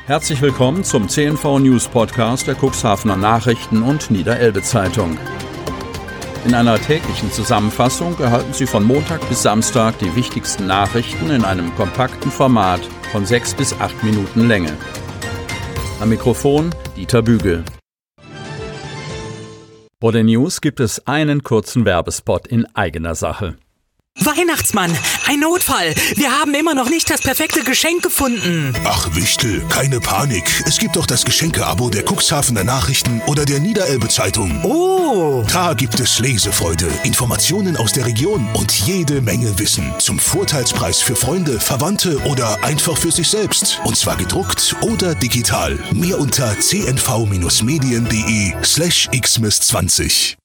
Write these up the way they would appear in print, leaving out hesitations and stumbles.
Herzlich willkommen zum CNV News Podcast der Cuxhavener Nachrichten und Niederelbe Zeitung. In einer täglichen Zusammenfassung erhalten Sie von Montag bis Samstag die wichtigsten Nachrichten in einem kompakten Format von 6 bis 8 Minuten Länge. Am Mikrofon Dieter Bügel. Vor den News gibt es einen kurzen Werbespot in eigener Sache. Weihnachtsmann, ein Notfall. Wir haben immer noch nicht das perfekte Geschenk gefunden. Ach Wichtel, keine Panik. Es gibt doch das Geschenke-Abo der Cuxhavener Nachrichten oder der Niederelbe Zeitung. Oh! Da gibt es Lesefreude, Informationen aus der Region und jede Menge Wissen. Zum Vorteilspreis für Freunde, Verwandte oder einfach für sich selbst. Und zwar gedruckt oder digital. Mehr unter cnv-medien.de/xmas20.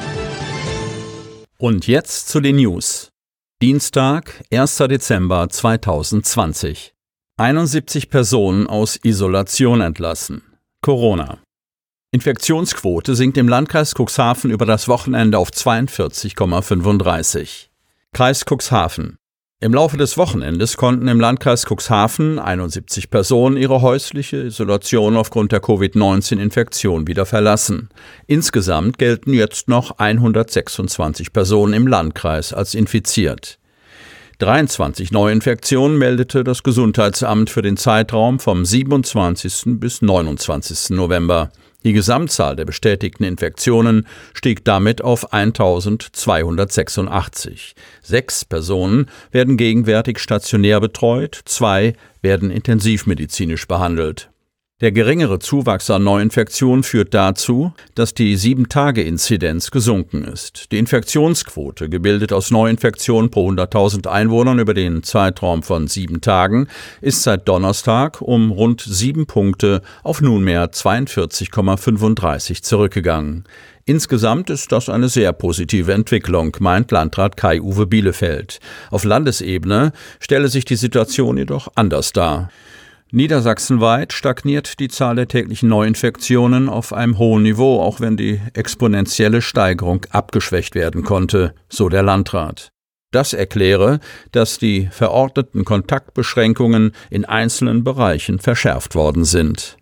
Und jetzt zu den News. Dienstag, 1. Dezember 2020. 71 Personen aus Isolation entlassen. Corona. Infektionsquote sinkt im Landkreis Cuxhaven über das Wochenende auf 42,35. Kreis Cuxhaven. Im Laufe des Wochenendes konnten im Landkreis Cuxhaven 71 Personen ihre häusliche Isolation aufgrund der Covid-19-Infektion wieder verlassen. Insgesamt gelten jetzt noch 126 Personen im Landkreis als infiziert. 23 Neuinfektionen meldete das Gesundheitsamt für den Zeitraum vom 27. bis 29. November. Die Gesamtzahl der bestätigten Infektionen stieg damit auf 1.286. 6 Personen werden gegenwärtig stationär betreut, 2 werden intensivmedizinisch behandelt. Der geringere Zuwachs an Neuinfektionen führt dazu, dass die 7-Tage-Inzidenz gesunken ist. Die Infektionsquote, gebildet aus Neuinfektionen pro 100.000 Einwohnern über den Zeitraum von 7 Tagen, ist seit Donnerstag um rund 7 Punkte auf nunmehr 42,35 zurückgegangen. Insgesamt ist das eine sehr positive Entwicklung, meint Landrat Kai-Uwe Bielefeld. Auf Landesebene stelle sich die Situation jedoch anders dar. Niedersachsenweit stagniert die Zahl der täglichen Neuinfektionen auf einem hohen Niveau, auch wenn die exponentielle Steigerung abgeschwächt werden konnte, so der Landrat. Das erkläre, dass die verordneten Kontaktbeschränkungen in einzelnen Bereichen verschärft worden sind.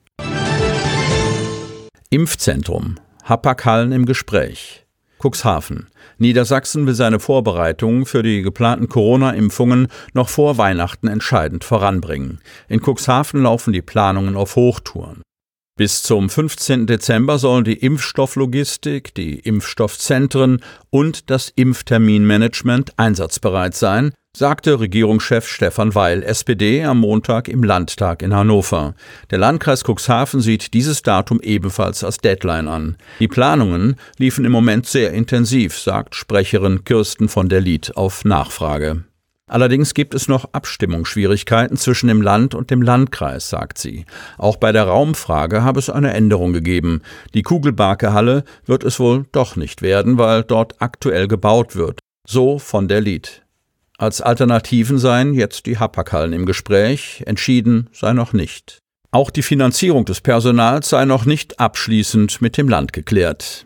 Impfzentrum. Hapag-Hallen im Gespräch. Cuxhaven. Niedersachsen will seine Vorbereitungen für die geplanten Corona-Impfungen noch vor Weihnachten entscheidend voranbringen. In Cuxhaven laufen die Planungen auf Hochtouren. Bis zum 15. Dezember sollen die Impfstofflogistik, die Impfstoffzentren und das Impfterminmanagement einsatzbereit sein, sagte Regierungschef Stefan Weil, SPD, am Montag im Landtag in Hannover. Der Landkreis Cuxhaven sieht dieses Datum ebenfalls als Deadline an. Die Planungen liefen im Moment sehr intensiv, sagt Sprecherin Kirsten von der Lied auf Nachfrage. Allerdings gibt es noch Abstimmungsschwierigkeiten zwischen dem Land und dem Landkreis, sagt sie. Auch bei der Raumfrage habe es eine Änderung gegeben. Die Kugelbarke-Halle wird es wohl doch nicht werden, weil dort aktuell gebaut wird. So von der Lied. Als Alternativen seien jetzt die Hapag-Hallen im Gespräch, entschieden sei noch nicht. Auch die Finanzierung des Personals sei noch nicht abschließend mit dem Land geklärt.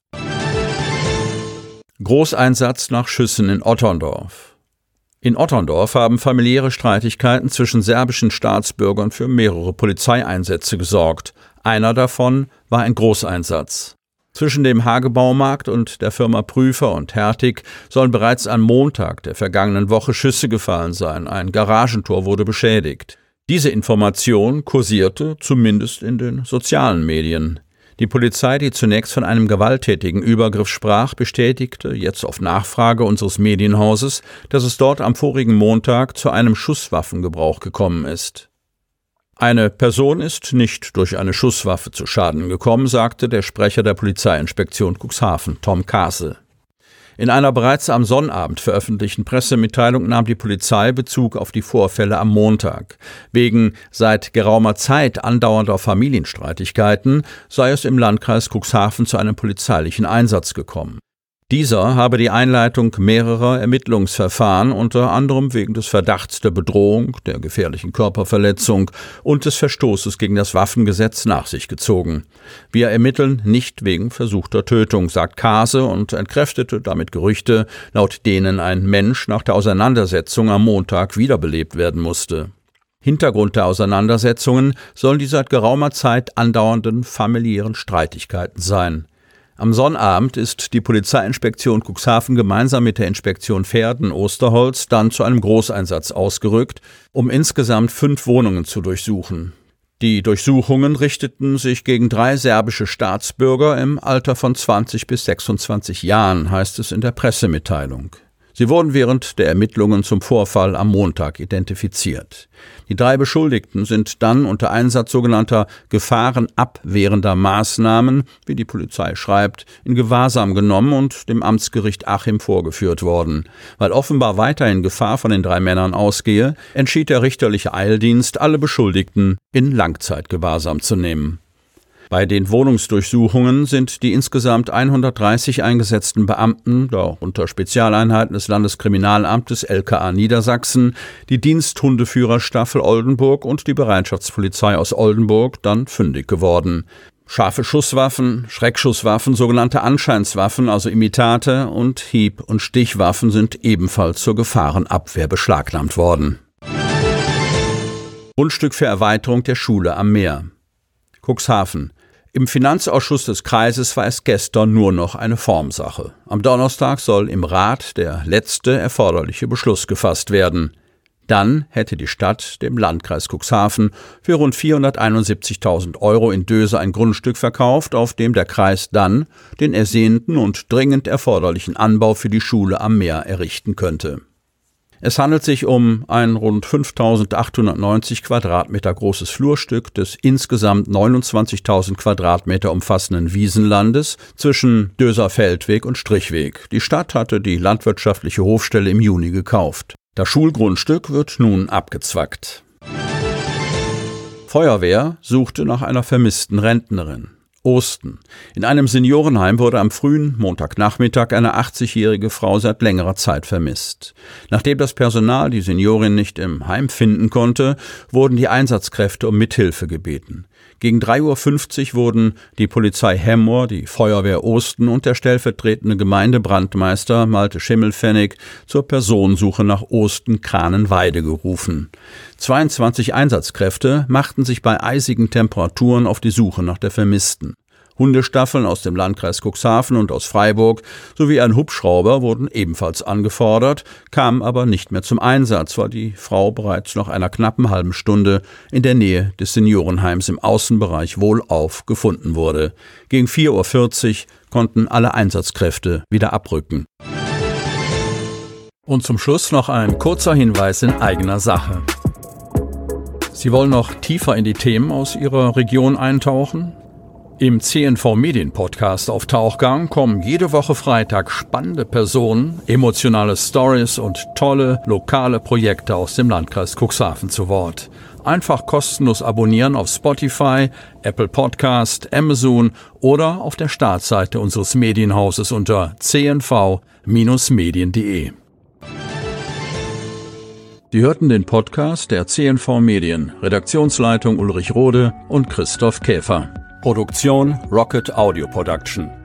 Großeinsatz nach Schüssen in Otterndorf. In Otterndorf haben familiäre Streitigkeiten zwischen serbischen Staatsbürgern für mehrere Polizeieinsätze gesorgt. Einer davon war ein Großeinsatz. Zwischen dem Hagebaumarkt und der Firma Prüfer und Hertig sollen bereits am Montag der vergangenen Woche Schüsse gefallen sein. Ein Garagentor wurde beschädigt. Diese Information kursierte zumindest in den sozialen Medien. Die Polizei, die zunächst von einem gewalttätigen Übergriff sprach, bestätigte jetzt auf Nachfrage unseres Medienhauses, dass es dort am vorigen Montag zu einem Schusswaffengebrauch gekommen ist. Eine Person ist nicht durch eine Schusswaffe zu Schaden gekommen, sagte der Sprecher der Polizeiinspektion Cuxhaven, Tom Kase. In einer bereits am Sonnabend veröffentlichten Pressemitteilung nahm die Polizei Bezug auf die Vorfälle am Montag. Wegen seit geraumer Zeit andauernder Familienstreitigkeiten sei es im Landkreis Cuxhaven zu einem polizeilichen Einsatz gekommen. Dieser habe die Einleitung mehrerer Ermittlungsverfahren unter anderem wegen des Verdachts der Bedrohung, der gefährlichen Körperverletzung und des Verstoßes gegen das Waffengesetz nach sich gezogen. Wir ermitteln nicht wegen versuchter Tötung, sagt Kase und entkräftete damit Gerüchte, laut denen ein Mensch nach der Auseinandersetzung am Montag wiederbelebt werden musste. Hintergrund der Auseinandersetzungen sollen die seit geraumer Zeit andauernden familiären Streitigkeiten sein. Am Sonnabend ist die Polizeiinspektion Cuxhaven gemeinsam mit der Inspektion Verden-Osterholz dann zu einem Großeinsatz ausgerückt, um insgesamt 5 Wohnungen zu durchsuchen. Die Durchsuchungen richteten sich gegen 3 serbische Staatsbürger im Alter von 20 bis 26 Jahren, heißt es in der Pressemitteilung. Sie wurden während der Ermittlungen zum Vorfall am Montag identifiziert. Die 3 Beschuldigten sind dann unter Einsatz sogenannter gefahrenabwehrender Maßnahmen, wie die Polizei schreibt, in Gewahrsam genommen und dem Amtsgericht Achim vorgeführt worden. Weil offenbar weiterhin Gefahr von den 3 Männern ausgehe, entschied der richterliche Eildienst, alle Beschuldigten in Langzeitgewahrsam zu nehmen. Bei den Wohnungsdurchsuchungen sind die insgesamt 130 eingesetzten Beamten, darunter Spezialeinheiten des Landeskriminalamtes LKA Niedersachsen, die Diensthundeführerstaffel Oldenburg und die Bereitschaftspolizei aus Oldenburg dann fündig geworden. Scharfe Schusswaffen, Schreckschusswaffen, sogenannte Anscheinswaffen, also Imitate, und Hieb- und Stichwaffen sind ebenfalls zur Gefahrenabwehr beschlagnahmt worden. Grundstück für Erweiterung der Schule am Meer. Cuxhaven. Im Finanzausschuss des Kreises war es gestern nur noch eine Formsache. Am Donnerstag soll im Rat der letzte erforderliche Beschluss gefasst werden. Dann hätte die Stadt dem Landkreis Cuxhaven für rund 471.000 € in Döse ein Grundstück verkauft, auf dem der Kreis dann den ersehnten und dringend erforderlichen Anbau für die Schule am Meer errichten könnte. Es handelt sich um ein rund 5.890 Quadratmeter großes Flurstück des insgesamt 29.000 Quadratmeter umfassenden Wiesenlandes zwischen Döser Feldweg und Strichweg. Die Stadt hatte die landwirtschaftliche Hofstelle im Juni gekauft. Das Schulgrundstück wird nun abgezwackt. Feuerwehr suchte nach einer vermissten Rentnerin. Osten. In einem Seniorenheim wurde am frühen Montagnachmittag eine 80-jährige Frau seit längerer Zeit vermisst. Nachdem das Personal die Seniorin nicht im Heim finden konnte, wurden die Einsatzkräfte um Mithilfe gebeten. Gegen 3:50 Uhr wurden die Polizei Hemmoor, die Feuerwehr Osten und der stellvertretende Gemeindebrandmeister Malte Schimmelpfennig zur Personensuche nach Osten-Kranenweide gerufen. 22 Einsatzkräfte machten sich bei eisigen Temperaturen auf die Suche nach der Vermissten. Hundestaffeln aus dem Landkreis Cuxhaven und aus Freiburg sowie ein Hubschrauber wurden ebenfalls angefordert, kamen aber nicht mehr zum Einsatz, weil die Frau bereits nach einer knappen halben Stunde in der Nähe des Seniorenheims im Außenbereich wohlauf gefunden wurde. Gegen 4:40 Uhr konnten alle Einsatzkräfte wieder abrücken. Und zum Schluss noch ein kurzer Hinweis in eigener Sache. Sie wollen noch tiefer in die Themen aus Ihrer Region eintauchen? Im CNV Medien Podcast auf Tauchgang kommen jede Woche Freitag spannende Personen, emotionale Stories und tolle lokale Projekte aus dem Landkreis Cuxhaven zu Wort. Einfach kostenlos abonnieren auf Spotify, Apple Podcast, Amazon oder auf der Startseite unseres Medienhauses unter cnv-medien.de. Sie hörten den Podcast der CNV Medien, Redaktionsleitung Ulrich Rode und Christoph Käfer. Produktion Rocket Audio Production.